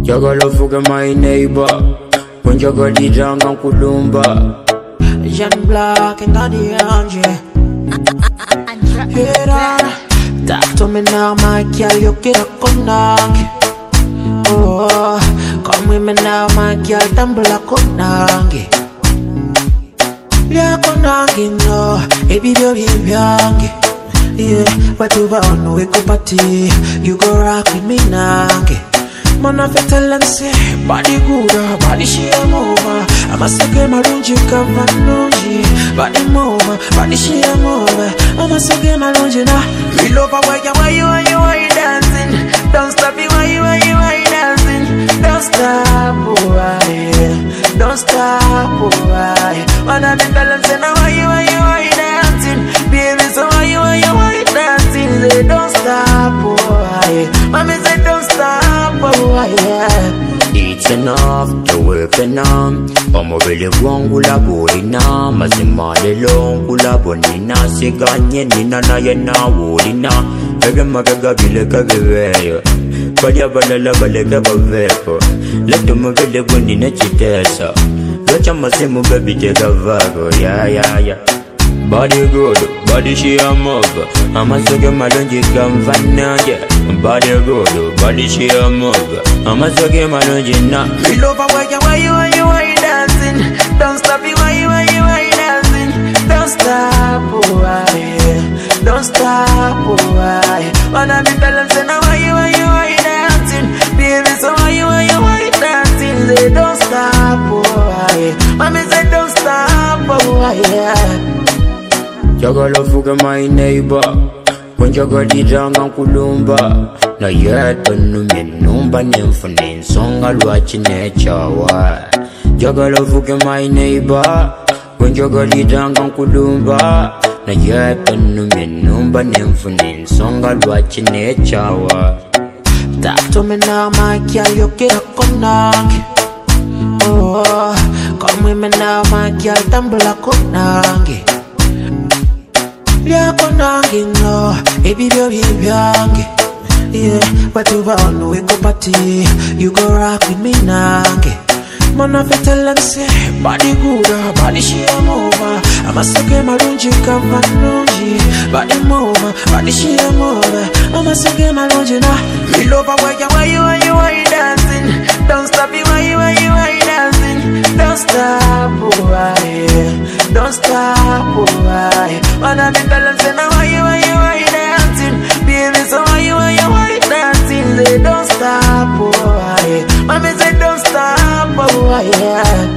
Jagala fuga my neighbor. When jagala janga kulumba. Jan Black and Daddy Angie. Talk to me now, my girl, you get a konang. Oh, come with me now, my girl, tumble a konang. Yeah, konang, no, baby, baby, baby. Yeah, but you want we go party, you go rock with me now. Man, I tell them say, body good, body she a mover. I must get my lungi, come and lungi. Body mover, body she a mover. I must get my lungi now. We love her why you dancing. Don't stop it, why you dancing. Don't stop, why? Don't stop, why? Man, I tell them say, now why you dancing. Baby, so why you dancing. Say, don't stop, why? Mommy say, don't stop. It's enough to work enough. Omo vele wangu la borina. Mazimale longu la bonina. Siganye nina na yena wulina. Vega magaga vile kageweyo. Palya balala balega bavepo. Leto mvele bonina chitesa. Locha masimu baby tega vago. Yeah. Body good, body she a move. I'ma suck my lungi come vanna, yeah. Body good, body she a move. I'ma suck my lungi now. We love her why you dancing. Don't stop it, why you dancing. Don't stop, why? Don't stop, why? Man, I be telling say now why you dancing. Baby, so why you dancing. Say don't stop, why? Mommy say don't stop, why? Jagala fuga my neighbor. When jagala janga kulumba. Na yeto nume numba nemfune nsonga lwachi nechawa. Jagala fuga my neighbor. When jagala janga kulumba. Na yeto nume numba nemfune nsonga lwachi nechawa. Talk to me now, my girl, you get a konang. Oh, come with me now, my girl, tumble a konang. Yeah, konangi no, baby baby baby. Yeah, but you want we go party, you go rock with me nange. Man, I tell them say, body good, body she a mover. I must get my lungi, come and lungi. Body mover, body she a mover. I must get my lungi now. We love her why you dancing. Don't stop it, why you dancing. Don't stop, why? Don't stop, why? Man, I tell them say, now why you dancing. Baby, so why you dancing. Say don't stop, why? Mommy say don't stop, why?